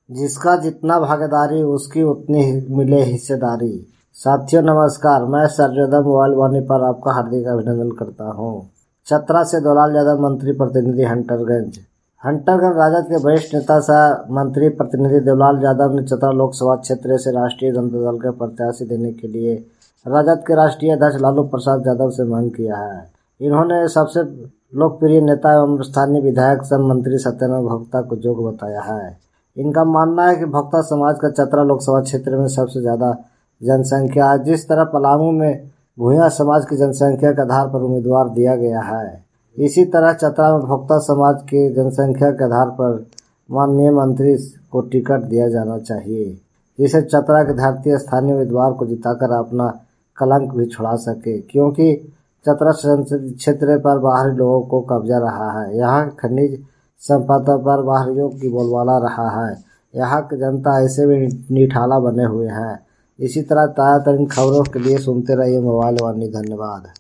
जिसका जितना भागीदारी उसकी उतनी मिले हिस्सेदारी। साथियों नमस्कार, मैं सर्वोदय मोबाइल वाणी पर आपका हार्दिक अभिनंदन करता हूं। चतरा से दुलाल यादव, मंत्री प्रतिनिधि हंटरगंज। राजद के वरिष्ठ नेता सह मंत्री प्रतिनिधि दुलाल यादव ने चतरा लोकसभा क्षेत्र से राष्ट्रीय जनता दल के प्रत्याशी देने के लिए राजद के राष्ट्रीय अध्यक्ष लालू प्रसाद यादव से मांग किया है। इन्होंने सबसे लोकप्रिय नेता एवं स्थानीय विधायक सह मंत्री सत्यनारायण भोक्ता को योग्य बताया है। इनका मानना है कि भोक्ता समाज का चतरा लोकसभा क्षेत्र में सबसे ज्यादा जनसंख्या है। जिस तरह पलामू में भूया समाज की जनसंख्या के आधार पर उम्मीदवार दिया गया है, इसी तरह चतरा में भोक्ता समाज की जनसंख्या के आधार पर माननीय मंत्री को टिकट दिया जाना चाहिए, जिसे चतरा के धरती स्थानीय उम्मीदवार को जिताकर अपना कलंक भी छुड़ा सके, क्योंकि चतरा संसदीय क्षेत्र पर बाहरी लोगों को कब्जा रहा है। यहाँ खनिज संपदा पर बाहरियों की बोलबाला रहा है। यहाँ की जनता ऐसे भी निठाला बने हुए हैं। इसी तरह ताज़ा तरीन खबरों के लिए सुनते रहिए मोबाइल वाणी। धन्यवाद।